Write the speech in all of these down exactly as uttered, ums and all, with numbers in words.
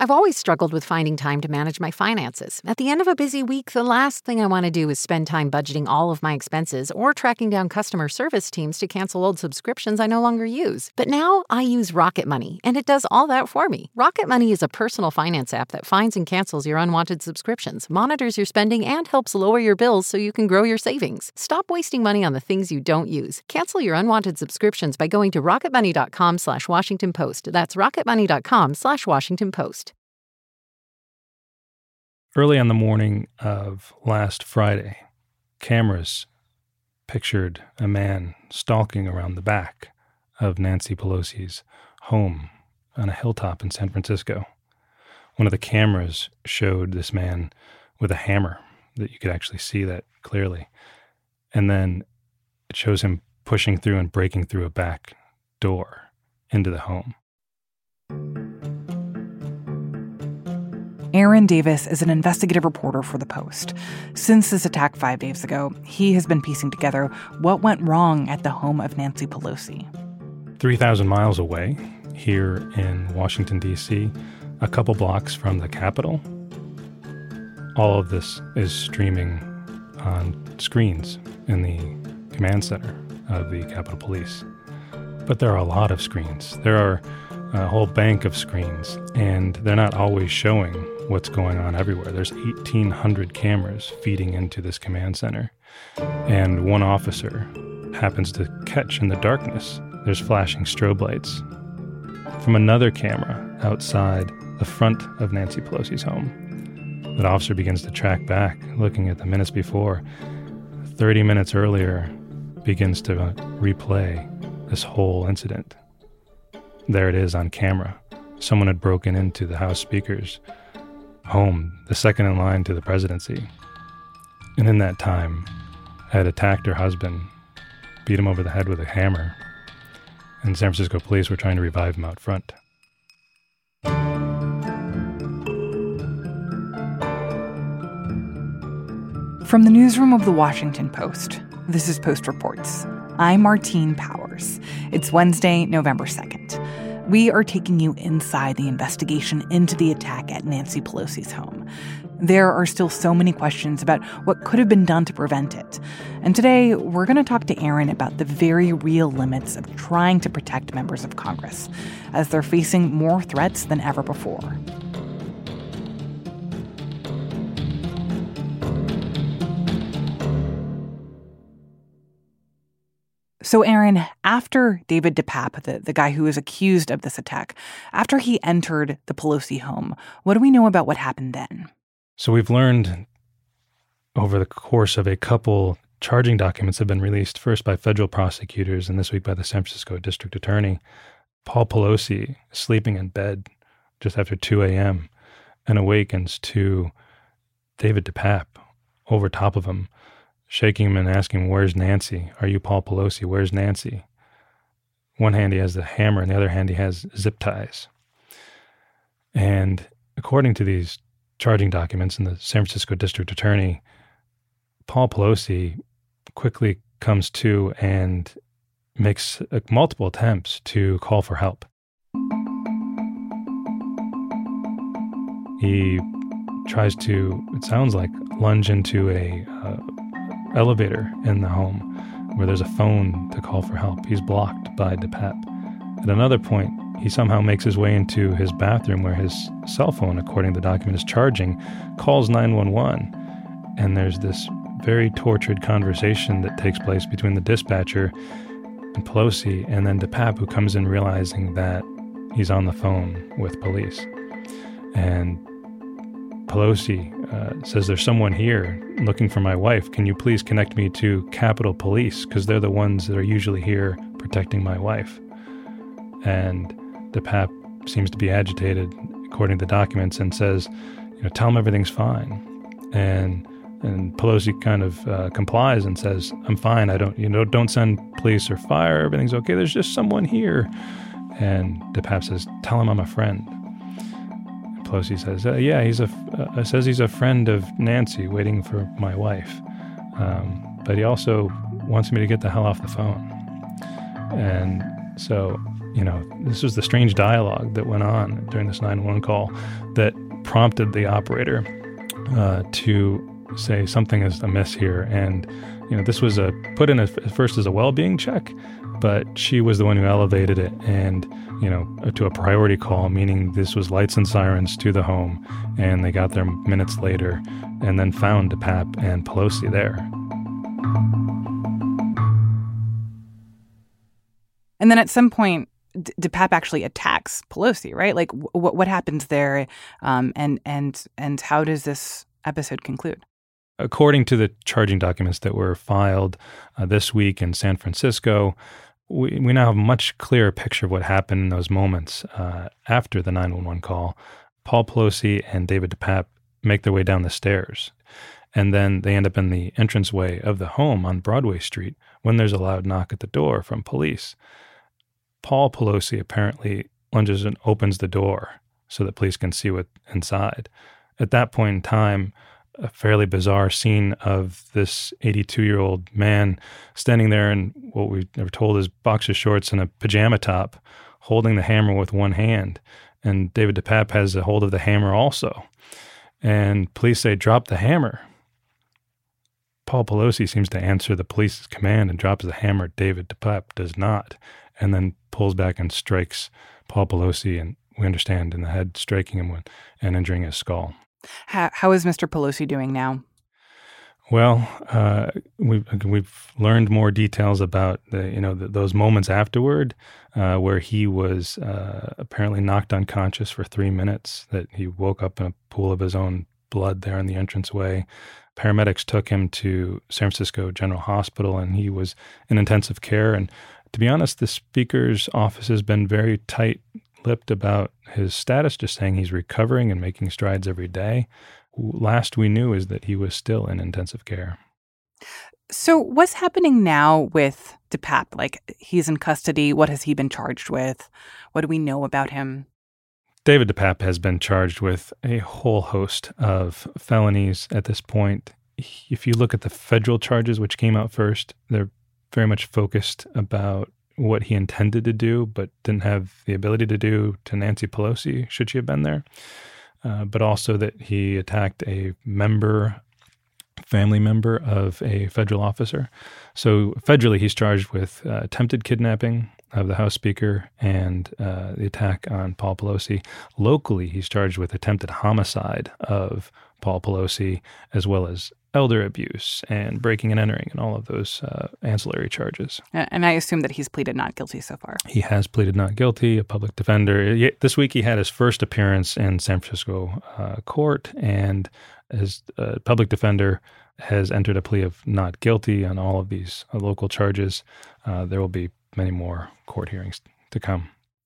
I've always struggled with finding time to manage my finances. At the end of a busy week, the last thing I want to do is spend time budgeting all of my expenses or tracking down customer service teams to cancel old subscriptions I no longer use. But now I use Rocket Money, and it does all that for me. Rocket Money is a personal finance app that finds and cancels your unwanted subscriptions, monitors your spending, and helps lower your bills so you can grow your savings. Stop wasting money on the things you don't use. Cancel your unwanted subscriptions by going to rocketmoney.com slash Washington Post. That's rocketmoney.com slash Washington Post. Early on the morning of last Friday, cameras pictured a man stalking around the back of Nancy Pelosi's home on a hilltop in San Francisco. One of the cameras showed this man with a hammer, that you could actually see that clearly. And then it shows him pushing through and breaking through a back door into the home. Aaron Davis is an investigative reporter for The Post. Since this attack five days ago, he has been piecing together what went wrong at the home of Nancy Pelosi. three thousand miles away, here in Washington, D C, a couple blocks from the Capitol, all of this is streaming on screens in the command center of the Capitol Police. But there are a lot of screens. There are a whole bank of screens, and they're not always showing what's going on everywhere. There's eighteen hundred cameras feeding into this command center, and one officer happens to catch in the darkness, there's flashing strobe lights from another camera outside the front of Nancy Pelosi's home. That officer begins to track back, looking at the minutes before. thirty minutes earlier, begins to replay this whole incident. There it is on camera. Someone had broken into the House Speaker's home, the second in line to the presidency, and in that time had attacked her husband, beat him over the head with a hammer, and San Francisco police were trying to revive him out front. From the newsroom of The Washington Post, this is Post Reports. I'm Martine Powers. It's Wednesday, November second. We are taking you inside the investigation into the attack at Nancy Pelosi's home. There are still so many questions about what could have been done to prevent it. And today, we're going to talk to Aaron about the very real limits of trying to protect members of Congress as they're facing more threats than ever before. So, Aaron, after David DePape, the, the guy who is accused of this attack, after he entered the Pelosi home, what do we know about what happened then? So we've learned over the course of a couple charging documents have been released, first by federal prosecutors and this week by the San Francisco district attorney. Paul Pelosi is sleeping in bed just after two a.m. and awakens to David DePape over top of him, shaking him and asking, "Where's Nancy? Are you Paul Pelosi? Where's Nancy?" One hand he has the hammer, and the other hand he has zip ties. And according to these charging documents and the San Francisco district attorney, Paul Pelosi quickly comes to and makes uh, multiple attempts to call for help. He tries to, it sounds like, lunge into a uh, elevator in the home where there's a phone to call for help. He's blocked by DePape. At another point, he somehow makes his way into his bathroom where his cell phone, according to the document, is charging, calls nine one one, and there's this very tortured conversation that takes place between the dispatcher and Pelosi, and then DePape, who comes in realizing that he's on the phone with police. And Pelosi uh, says, "There's someone here looking for my wife. Can you please connect me to Capitol Police? Because they're the ones that are usually here protecting my wife." And DePape seems to be agitated, according to the documents, and says, "You know, tell him everything's fine." And and Pelosi kind of uh, complies and says, "I'm fine. I don't, you know, don't send police or fire. Everything's okay. There's just someone here." And DePape says, "Tell him I'm a friend." Pelosi says, uh, yeah, he's a, uh, says he's a friend of Nancy waiting for my wife. Um, but he also wants me to get the hell off the phone. And so, you know, this was the strange dialogue that went on during this nine one one call. that prompted the operator uh, to say something is amiss here. And, you know, this was a put in at first as a well-being check, but she was the one who elevated it and, you know, to a priority call, meaning this was lights and sirens to the home. And they got there minutes later and then found DePape and Pelosi there. And then at some point, D- DePape actually attacks Pelosi, right? Like, w- what happens there, um, and and and how does this episode conclude? According to the charging documents that were filed uh, this week in San Francisco, we, we now have a much clearer picture of what happened in those moments uh, after the nine one one call. Paul Pelosi and David DePape make their way down the stairs, and then they end up in the entranceway of the home on Broadway Street when there's a loud knock at the door from police. Paul Pelosi apparently lunges and opens the door so that police can see what's inside. At that point in time, a fairly bizarre scene of this eighty-two-year-old man standing there in what we were told is boxer shorts and a pajama top, holding the hammer with one hand. And David DePape has a hold of the hammer also. And police say, "Drop the hammer." Paul Pelosi seems to answer the police's command and drops the hammer. David DePape does not, and then pulls back and strikes Paul Pelosi, and we understand in the head, striking him with, and injuring his skull. How, how is Mister Pelosi doing now? Well, uh, we've we've learned more details about the you know the, those moments afterward, uh, where he was uh, apparently knocked unconscious for three minutes. That he woke up in a pool of his own blood there in the entranceway. Paramedics took him to San Francisco General Hospital, and he was in intensive care. And to be honest, the speaker's office has been very tight-lipped about his status, just saying he's recovering and making strides every day. Last we knew is that he was still in intensive care. So what's happening now with DePape? Like, he's in custody. What has he been charged with? What do we know about him? David DePape has been charged with a whole host of felonies at this point. If you look at the federal charges, which came out first, they're very much focused about what he intended to do, but didn't have the ability to do to Nancy Pelosi, should she have been there. Uh, but also that he attacked a member, family member of a federal officer. So federally, he's charged with uh, attempted kidnapping of the House Speaker and uh, the attack on Paul Pelosi. Locally, he's charged with attempted homicide of Paul Pelosi, as well as elder abuse and breaking and entering and all of those uh, ancillary charges. And I assume that he's pleaded not guilty so far. He has pleaded not guilty, a public defender. This week he had his first appearance in San Francisco uh, court, and his uh, public defender has entered a plea of not guilty on all of these uh, local charges. Uh, there will be many more court hearings to come.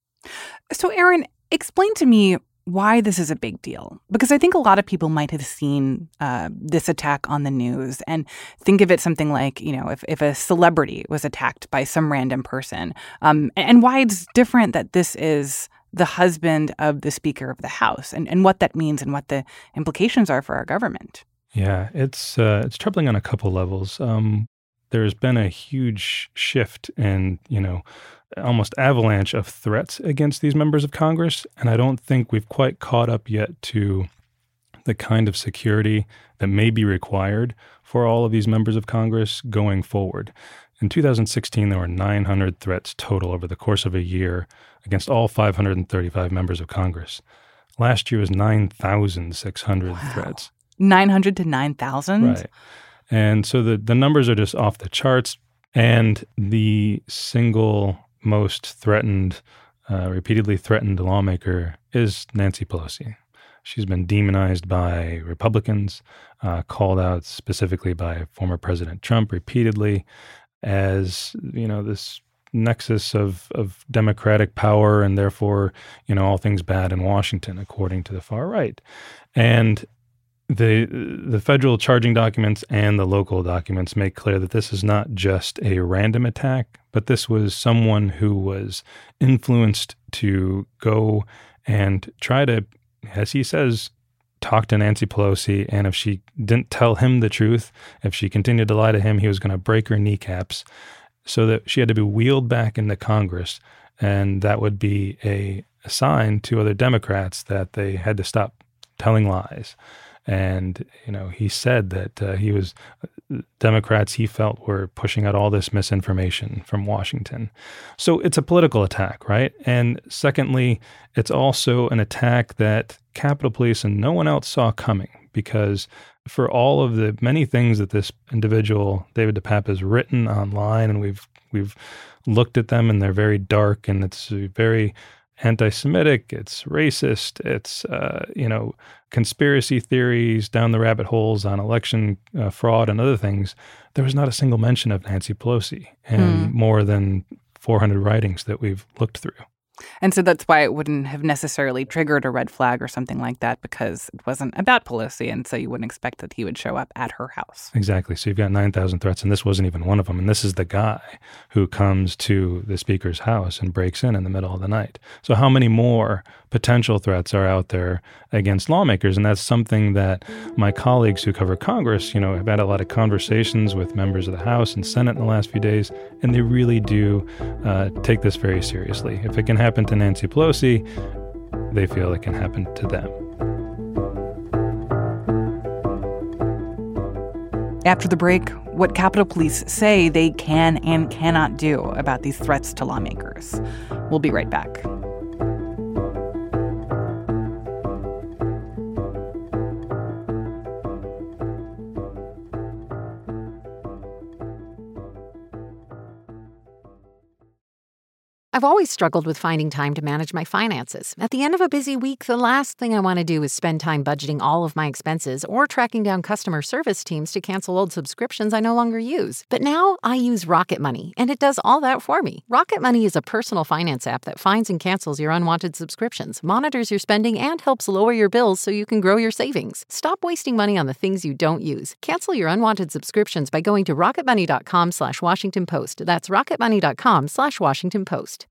So, Aaron, explain to me why this is a big deal. Because I think a lot of people might have seen uh, this attack on the news and think of it something like, you know, if, if a celebrity was attacked by some random person, um, and why it's different that this is the husband of the Speaker of the House, and, and what that means and what the implications are for our government. Yeah, it's uh, it's troubling on a couple levels. Um, there's been a huge shift and, you know, almost avalanche of threats against these members of Congress. And I don't think we've quite caught up yet to the kind of security that may be required for all of these members of Congress going forward. In two thousand sixteen, there were nine hundred threats total over the course of a year against all five hundred thirty-five members of Congress. Last year was nine thousand six hundred wow. threats. nine hundred to nine thousand? Right. And so the, the numbers are just off the charts. And the single most threatened, uh, repeatedly threatened lawmaker is Nancy Pelosi. She's been demonized by Republicans, uh, called out specifically by former President Trump repeatedly as, you know, this nexus of, of democratic power and therefore, you know, all things bad in Washington, according to the far right. And The the federal charging documents and the local documents make clear that this is not just a random attack, but this was someone who was influenced to go and try to, as he says, talk to Nancy Pelosi. And if she didn't tell him the truth, if she continued to lie to him, he was going to break her kneecaps, so that she had to be wheeled back into Congress. And that would be a sign to other Democrats that they had to stop telling lies. And, you know, he said that uh, he was, Democrats he felt were pushing out all this misinformation from Washington. So it's a political attack, right? And secondly, it's also an attack that Capitol Police and no one else saw coming, because for all of the many things that this individual, David DePape, has written online, and we've we've looked at them, and they're very dark, and it's very anti-Semitic, it's racist, it's, uh, you know, conspiracy theories down the rabbit holes on election uh, fraud and other things. There was not a single mention of Nancy Pelosi in hmm. more than four hundred writings that we've looked through. And so that's why it wouldn't have necessarily triggered a red flag or something like that, because it wasn't about Pelosi, and so you wouldn't expect that he would show up at her house. Exactly. So you've got nine thousand threats, and this wasn't even one of them. And this is the guy who comes to the speaker's house and breaks in in the middle of the night. So how many more potential threats are out there against lawmakers? And that's something that my colleagues who cover Congress, you know, have had a lot of conversations with members of the House and Senate in the last few days, and they really do uh, take this very seriously. If it can happen to Nancy Pelosi, they feel it can happen to them. After the break, what Capitol Police say they can and cannot do about these threats to lawmakers. We'll be right back. I've always struggled with finding time to manage my finances. At the end of a busy week, the last thing I want to do is spend time budgeting all of my expenses or tracking down customer service teams to cancel old subscriptions I no longer use. But now I use Rocket Money, and it does all that for me. Rocket Money is a personal finance app that finds and cancels your unwanted subscriptions, monitors your spending, and helps lower your bills so you can grow your savings. Stop wasting money on the things you don't use. Cancel your unwanted subscriptions by going to rocketmoney.com slash Washington Post. That's rocketmoney.com slash Washington Post.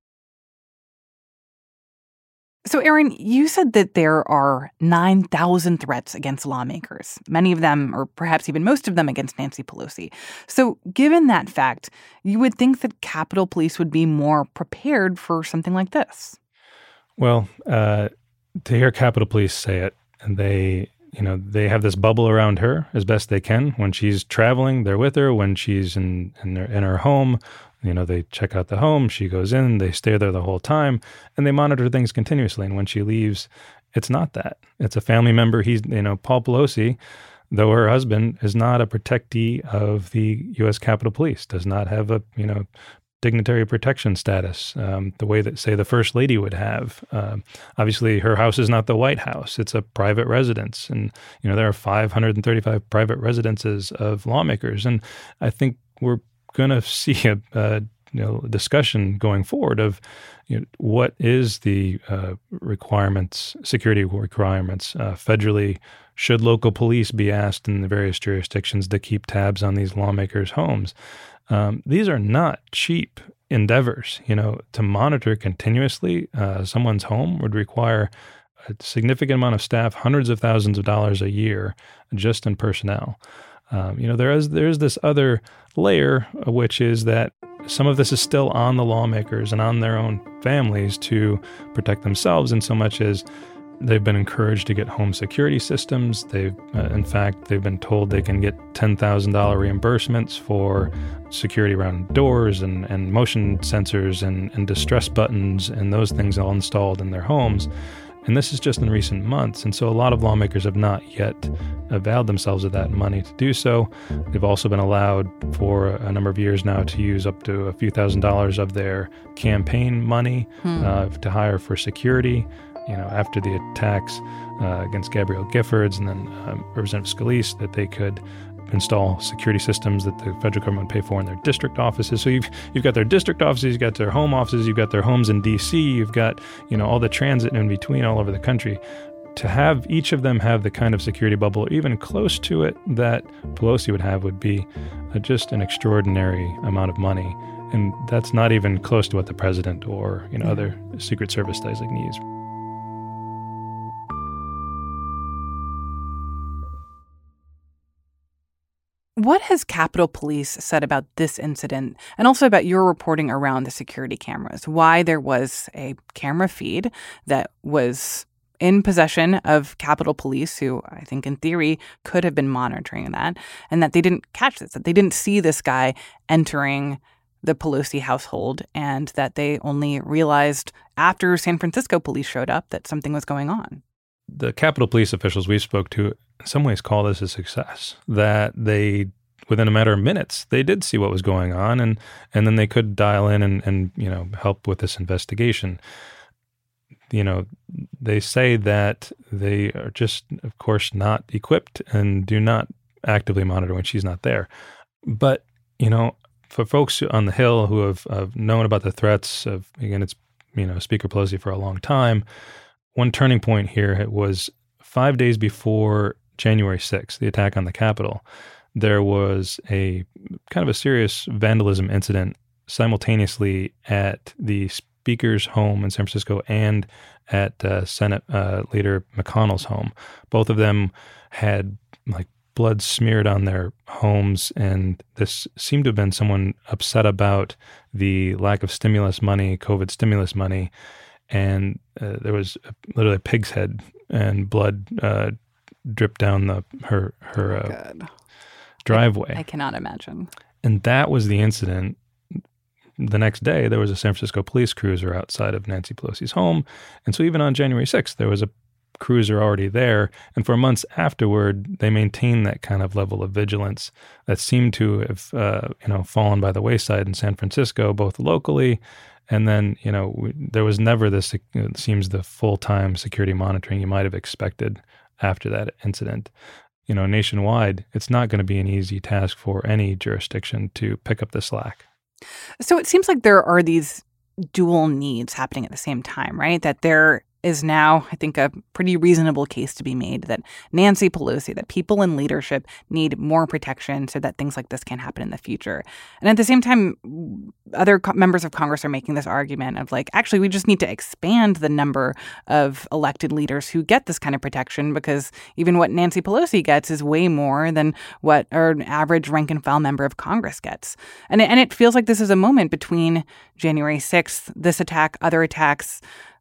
So, Aaron, you said that there are nine thousand threats against lawmakers, many of them, or perhaps even most of them, against Nancy Pelosi. So, given that fact, you would think that Capitol Police would be more prepared for something like this. Well, uh, to hear Capitol Police say it, and they, you know, they have this bubble around her as best they can. When she's traveling, they're with her. When she's in in, their, in her home, you know, they check out the home, she goes in, they stay there the whole time, and they monitor things continuously. And when she leaves, it's not that. It's a family member. He's, you know, Paul Pelosi, though her husband is not a protectee of the U S Capitol Police, does not have a, you know, dignitary protection status, um, the way that, say, the First Lady would have. Uh, obviously, her house is not the White House. It's a private residence. And, you know, there are five hundred thirty-five private residences of lawmakers. And I think we're going to see a, a you know discussion going forward of you know, what is the uh, requirements, security requirements uh, federally. Should local police be asked in the various jurisdictions to keep tabs on these lawmakers' homes? Um, these are not cheap endeavors. You know, to monitor continuously uh, someone's home would require a significant amount of staff, hundreds of thousands of dollars a year just in personnel. Um, you know, there is there is this other layer, uh, which is that some of this is still on the lawmakers and on their own families to protect themselves, in so much as they've been encouraged to get home security systems. They've, uh, in fact, they've been told they can get ten thousand dollars reimbursements for security around doors and, and motion sensors and, and distress buttons and those things all installed in their homes. And this is just in recent months. And so a lot of lawmakers have not yet availed themselves of that money to do so. They've also been allowed for a number of years now to use up to a few thousand dollars of their campaign money hmm. uh, to hire for security. You know, after the attacks uh, against Gabrielle Giffords and then um, Representative Scalise, that they could install security systems that the federal government pay for in their district offices. So you've you've got their district offices, you've got their home offices, you've got their homes in D C, you've got, you know, all the transit in between all over the country. To have each of them have the kind of security bubble, even close to it, that Pelosi would have would be uh, just an extraordinary amount of money. And that's not even close to what the president or, you know, yeah. other Secret Service designees. What has Capitol Police said about this incident and also about your reporting around the security cameras? Why there was a camera feed that was in possession of Capitol Police, who I think in theory could have been monitoring that, and that they didn't catch this, that they didn't see this guy entering the Pelosi household, and that they only realized after San Francisco police showed up that something was going on. The Capitol Police officials we spoke to in some ways call this a success, that they, within a matter of minutes, they did see what was going on, and, and then they could dial in and, and, you know, help with this investigation. You know, they say that they are just, of course, not equipped and do not actively monitor when she's not there. But, you know, for folks on the Hill who have, have known about the threats of, again, it's, you know, Speaker Pelosi for a long time, one turning point here was five days before January sixth, the attack on the Capitol, there was a kind of a serious vandalism incident simultaneously at the Speaker's home in San Francisco and at uh, Senate uh, Leader McConnell's home. Both of them had like blood smeared on their homes, and this seemed to have been someone upset about the lack of stimulus money, COVID stimulus money, and uh, there was a, literally a pig's head and blood uh, dripped down the her her uh, Good. driveway. I, I cannot imagine. And that was the incident. The next day, there was a San Francisco police cruiser outside of Nancy Pelosi's home. And so even on January sixth, there was a cruiser already there. And for months afterward, they maintained that kind of level of vigilance that seemed to have, uh, you know, fallen by the wayside in San Francisco, both locally. And then, you know, we, there was never this, it seems, the full-time security monitoring you might have expected after that incident. You know, nationwide, it's not going to be an easy task for any jurisdiction to pick up the slack. So it seems like there are these dual needs happening at the same time, right? That there is now, I think, a pretty reasonable case to be made that Nancy Pelosi, that people in leadership need more protection so that things like this can't happen in the future. And at the same time, other co- members of Congress are making this argument of like, actually, we just need to expand the number of elected leaders who get this kind of protection, because even what Nancy Pelosi gets is way more than what an average rank and file member of Congress gets. And it, and it feels like this is a moment between January sixth, this attack, other attacks.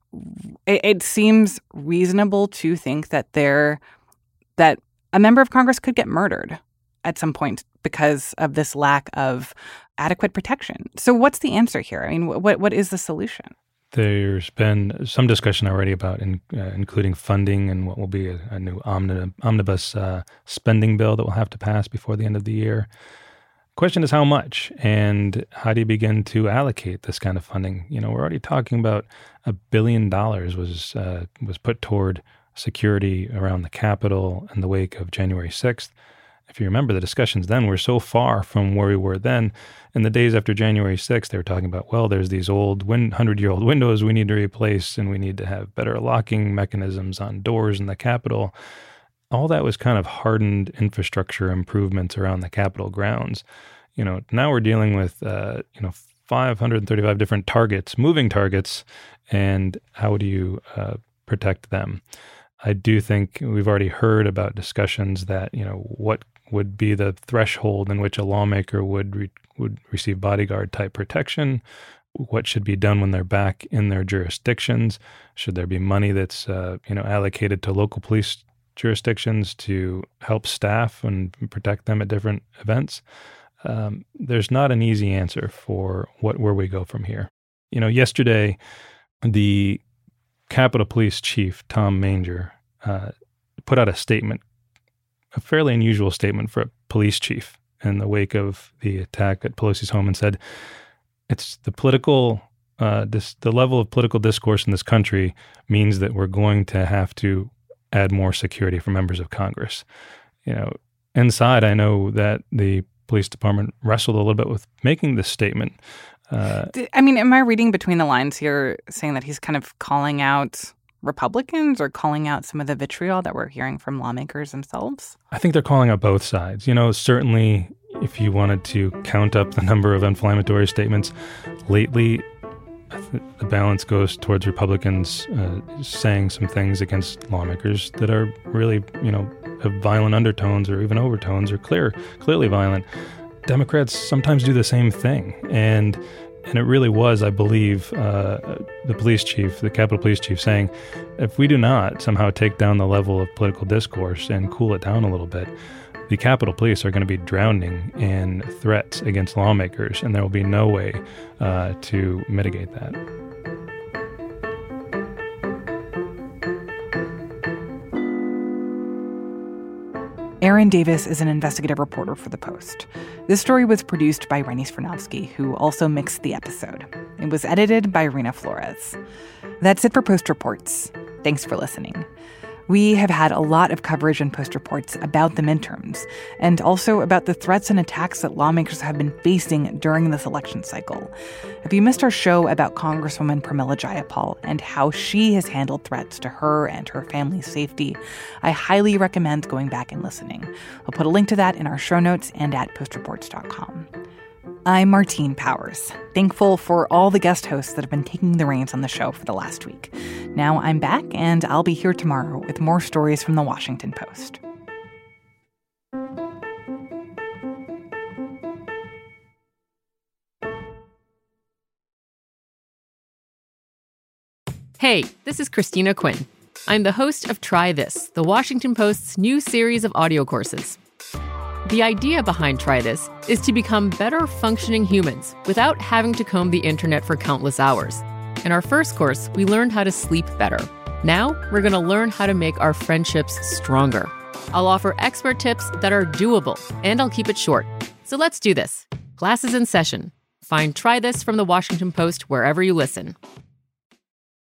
It, it seems reasonable to think that there, that a member of Congress could get murdered at some point because of this lack of adequate protection. So what's the answer here? I mean, what what is the solution? There's been some discussion already about in, uh, including funding and what will be a, a new omni, omnibus uh, spending bill that will have to pass before the end of the year. Question is how much, and how do you begin to allocate this kind of funding? You know, we're already talking about a billion dollars was uh, was put toward security around the Capitol in the wake of January sixth. If you remember, the discussions then were so far from where we were then. In the days after January sixth, they were talking about, well, there's these old win- hundred-year-old windows we need to replace, and we need to have better locking mechanisms on doors in the Capitol. All that was kind of hardened infrastructure improvements around the Capitol grounds. You know, now we're dealing with, uh, you know, five hundred thirty-five different targets, moving targets, and how do you uh, protect them? I do think we've already heard about discussions that, you know, what would be the threshold in which a lawmaker would re- would receive bodyguard type protection. What should be done when they're back in their jurisdictions? Should there be money that's, uh, you know, allocated to local police jurisdictions to help staff and protect them at different events? Um, there's not an easy answer for what where we go from here. You know, yesterday, the Capitol Police Chief, Tom Manger, uh, put out a statement, a fairly unusual statement for a police chief in the wake of the attack at Pelosi's home, and said, it's the political, uh, dis- the level of political discourse in this country means that we're going to have to add more security for members of Congress. You know, inside, I know that the police department wrestled a little bit with making this statement. Uh, I mean, am I reading between the lines here saying that he's kind of calling out Republicans or calling out some of the vitriol that we're hearing from lawmakers themselves? I think they're calling out both sides. You know, certainly if you wanted to count up the number of inflammatory statements lately, the balance goes towards Republicans uh, saying some things against lawmakers that are really, you know, have violent undertones or even overtones or clear, clearly violent. Democrats sometimes do the same thing. And and it really was, I believe, uh, the police chief, the Capitol Police chief saying, if we do not somehow take down the level of political discourse and cool it down a little bit, the Capitol Police are going to be drowning in threats against lawmakers, and there will be no way uh, to mitigate that. Aaron Davis is an investigative reporter for The Post. This story was produced by Rennie Svirnovskiy, who also mixed the episode. It was edited by Rena Flores. That's it for Post Reports. Thanks for listening. We have had a lot of coverage in Post Reports about the midterms, and also about the threats and attacks that lawmakers have been facing during this election cycle. If you missed our show about Congresswoman Pramila Jayapal and how she has handled threats to her and her family's safety, I highly recommend going back and listening. I'll put a link to that in our show notes and at post reports dot com. I'm Martine Powers, thankful for all the guest hosts that have been taking the reins on the show for the last week. Now I'm back, and I'll be here tomorrow with more stories from The Washington Post. Hey, this is Christina Quinn. I'm the host of Try This, The Washington Post's new series of audio courses. The idea behind Try This is to become better functioning humans without having to comb the internet for countless hours. In our first course, we learned how to sleep better. Now, we're going to learn how to make our friendships stronger. I'll offer expert tips that are doable, and I'll keep it short. So let's do this. Class is in session. Find Try This from The Washington Post wherever you listen.